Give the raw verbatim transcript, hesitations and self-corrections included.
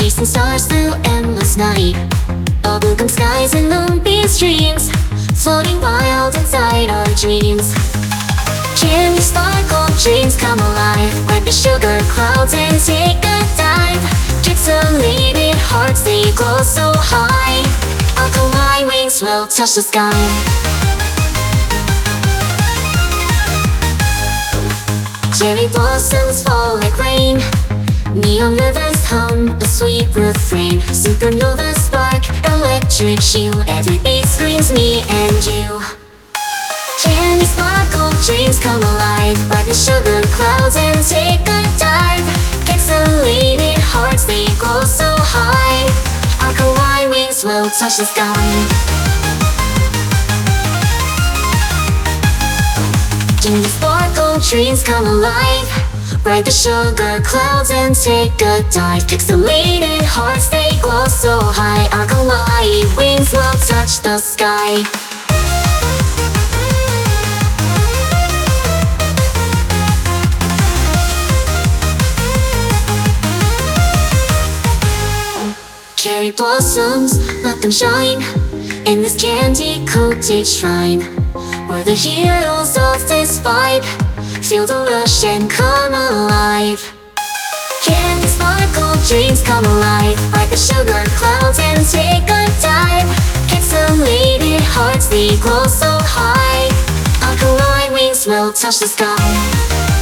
chasing stars through endless night. Bubblegum skies and moonbeam streams, floating wild inside our dreams. Candy sparkle, dreams come alive. Wipe the sugar clouds and take a dive. Pixelated hearts, they glow so high. Alkaline wings will touch the sky. Cherry blossoms fall like rain. Neon rivers hum a sweet refrain. Supernova spark, electric shoe. Every beat screams me and you. Candy sparkle, dreams come alive. Ride the sugar clouds and take a dive. Pixelated hearts, they glow so high. Alkaline wings will touch the sky. Candy sparkle, dreams come alive. Ride the sugar clouds and take a dive. Pixelated hearts, they glow so high. Alkaline wings will touch the sky. Cherry blossoms, let them shine in this candy-coated shrine. We're the heroes of this vibe. Feel the rush and come alive. Candy sparkle, dreams come alive. Ride the sugar clouds and take a dive. Pixelated hearts, they glow so high. Alkaline wings will touch the sky.